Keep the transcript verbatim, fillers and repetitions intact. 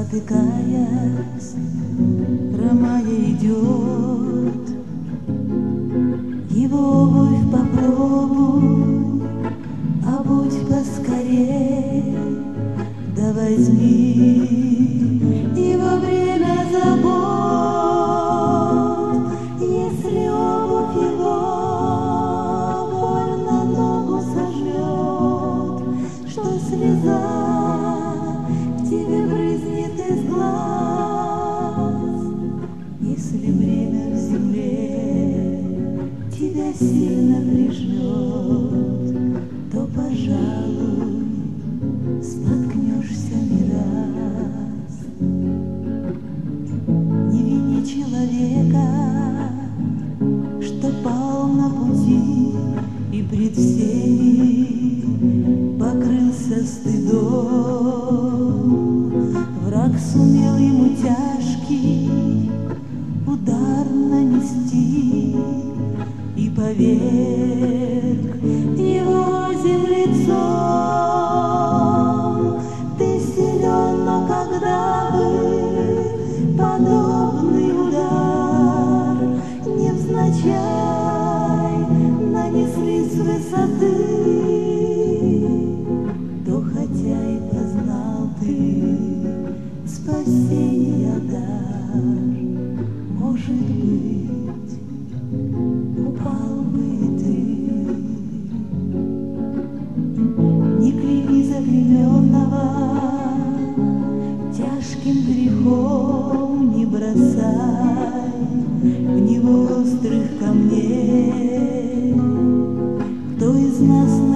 спотыкаясь, хромая идет. Его обувь попробуй, обуть поскорей, да возьми его время забот. Если обувь его больно ногу сожжет, что слеза в тебе брызнет из глаз, если время в земле тебя сильно прижмет, то, пожалуй, споткнешься не раз. Не вини человека, что пал на пути и пред всеми покрылся стыдом. Враг сумел ему тяжкий удар нанести и поверг его землецом. Ты силен, но когда бы подобный удар невзначай нанесли с высоты, то хотя и познал ты спасения дар, может быть, упал бы и ты. Не клейми заклеменного тяжким грехом, не бросай в него острых камней. Кто из нас